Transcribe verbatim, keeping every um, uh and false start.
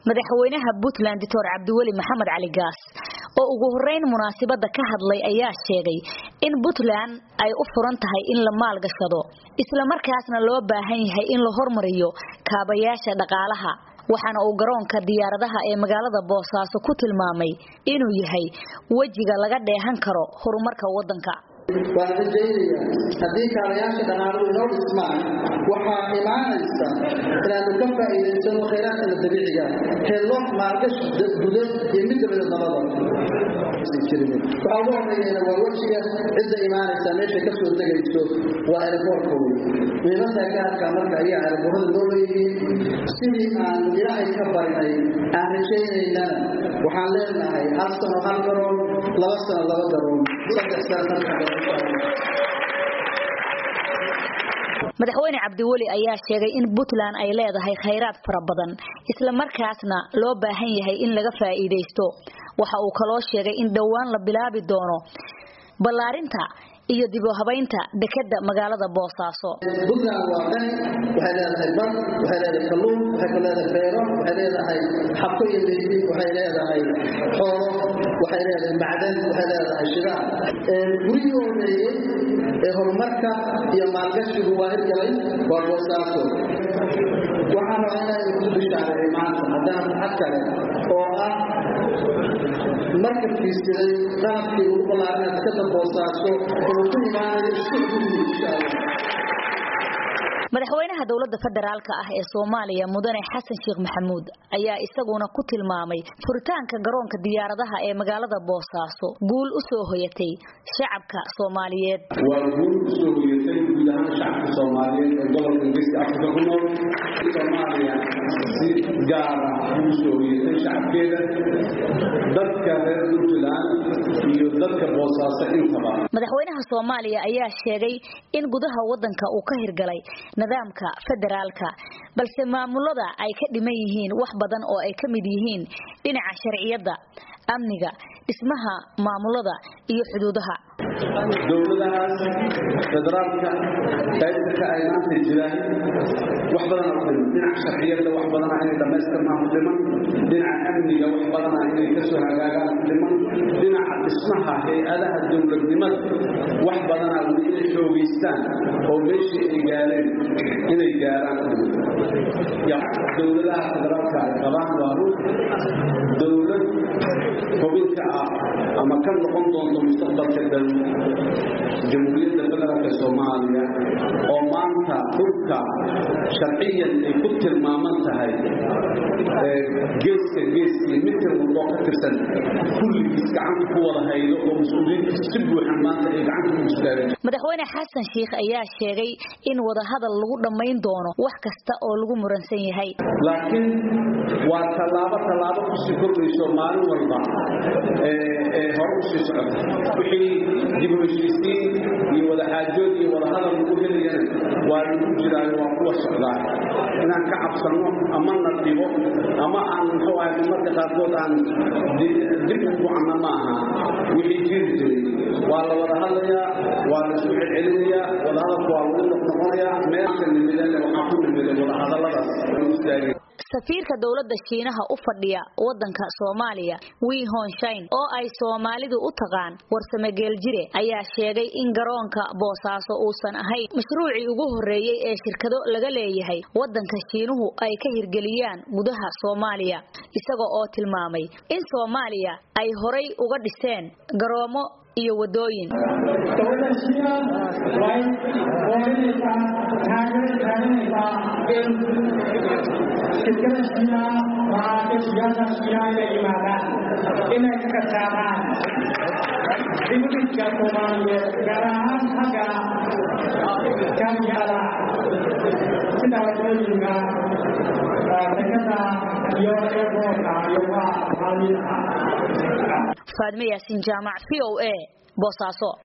madaxweynaha Puntland Doctor Cabdiweli Maxamed Cali Gaas oo ugu horeyn munaasabada ka hadlay ayaa sheegay in Puntland ay u furan tahay in la maalgashado isla markaasna loo baahan yahay in la horumariyo kaabayaasha dhaqaalaha waxaana uu garoonka diyaaradaha ee magaalada Boosaaso ku tilmaamay inuu yahay wajiga laga dheehan karo horumarka wadanka وأنا جاية هذيك على ياش دعارو نور اسمع وحا إيمانيسا إلى نكفى إلى إنسان خيرات الطبيعية هالله ما عرفش بدل يمد من الضباب فأول ما يجينا والوشية إذا إيمانيسا ليش كسر تجيسو وأربور قوي من مثل كان كمان كأي أربور النوري سيدي عن إلهي كبرناي عن شيء لنا وحالنا هاي أصلا وحالكرون لبصنا لبصرون صدق سنة madaxweyne Cabdiweli ayaa sheegay in Puntland ay leedahay kheyraad fara badan isla markaasna loo baahan yahay in laga faa'iideysto waxa uu kaloo sheegay in dhawaan la bilaabi doono ballaarinta iyo dib u habaynta dekada magaalada Boosaaso Puntland waa qani waxay leedahay bad waxay leedahay kalluun waxay leedahay beero waxay leedahay xabqooyin beedi waxay leedahay xoolo waxay leedahay macdan waxay leedahay shidaal ee gurigooda ee horumarka iyo maalgashigu waa hirgalay waa Boosaaso waxaan rabaa inaan ku bishaareeyo maanta haddana xad kale oo ah markabkii siday qalabkii ugu ballaaran dekada Boosaaso madaxweynaha dawladda federaalka ah ee Soomaaliya mudane Xasan Sheekh Maxamuud ayaa isaguna ku tilmaamay furitaanka garoonka diyaaradaha ee magaalada Boosaaso guul u soo hoyatay shacabka Soomaaliyeed waa guul u soo hoyatay guud ahaan shacabka Soomaaliyeed ee gobolka Geeska Afrika ku nool Soomaaliya si gaar ah u soo hoyatay shacabkeeda dadka reer Puntland iyo dadka Boosaaso intaba madaxweynaha Soomaaliya ayaa sheegay in gudaha wadanka uu ka hirgalay nidaamka federaalka balse maamulada ay ka dhiman yihiin wax badan oo ay ka mid yihiin dhinaca sharciyada amniga dhismaha maamulada iyo xuduudaha dawladaha federaalka qaybta ay maanta jiraan wax badan oo dhinaca sharciyada wax badan ay dhameystirmaan dhiman dhinaca amniga wax badan ay ka soo hagaagaan dhiman dhinaca dhismaha hay'adaha dawladnimada wax badan ay inay xoogeystaan oo meeshii ay gaareen inay gaaraan ya dawladaha federaalka ay qabaan waa dawlad hubinka ama kan noqon doonto mustaqbalka dal jamhuuriyadda federaalka Soomaaliya oo maanta dhulka sharciyan ay ku tilmaaman tahay geeska geeska midka uu ka tirsan kulligiis gacanta ku wada haydo oo mas'uuliyadda si buuxan maanta ay gacanta ku istaageen madaxweyne Xasan Sheekh ayaa sheegay in wada hadal lagu dhameyn doono wax kasta oo lagu muransan yahay laakiin waa talaabo talaabo ku sii kordhayso maalin walba ee hor u sii socota wixii dib u heshiisiin iyo wada xaajood iyo wada hadal lagu helayana waa lagu jiraa waa kuwa socdaa inaan ka cabsano ama nadibo ama aan muxuu ahay marka qaarkood aan dib ugu canna maaha wixii jiri jiray waa la wada hadlayaa waa la soo celcelinayaa wada hadalku waa lagu noqonayaa meesha nimidana waxaa ku nimida wada hadalladaas lagu istaagay safiirka dawladda Shiinaha u fadhiya wadanka Soomaaliya Wei Honshain oo ay Soomaalidu u taqaan warsame geeljire ayaa sheegay in garoonka Boosaaso uusan ahayn mashruuci ugu horeeyay ee shirkado laga leeyahay wadanka Shiinuhu ay ka hirgeliyaan gudaha Soomaaliya isagoo oo tilmaamay in Soomaaliya ay horay uga dhiseen garoomo iyo wadooyin dawladda Shiinaha way qoonaysa taageerada shirkadda Shiinaha waa shirkadda Shiinaha ee imaadaan inay ka saaraan dibadda Soomaaliyeed gaar ahaan xagga kaamiyada sida wadooyinka dekada iyo airportka iyo waa hawlaha Faadme Yaasin Jaamac V O A Boosaaso.